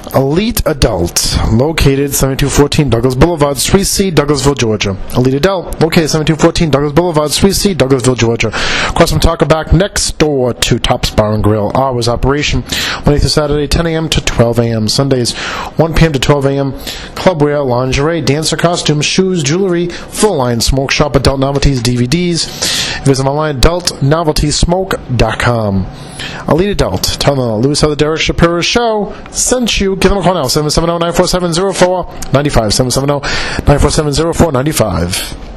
Elite Adult, located 7214 Douglas Boulevard, Suite C, Douglasville, Georgia. Elite Adult, located 7214 Douglas Boulevard, Suite C, Douglasville, Georgia. Across from Taco Back, next door to Tops Bar and Grill. Hours operation, Monday through Saturday, 10 a.m. to 12 a.m. Sundays, 1 p.m. to 12 a.m. Clubwear, lingerie, dancer costumes, shoes, jewelry, full-line smoke shop, adult novelties, DVDs. Visit them online, adultnoveltysmoke.com. Elite Adult. Tell them Louis of the Derek Shapiro Show sent you. Give them a call now, 770-947-0495, 770-947-0495.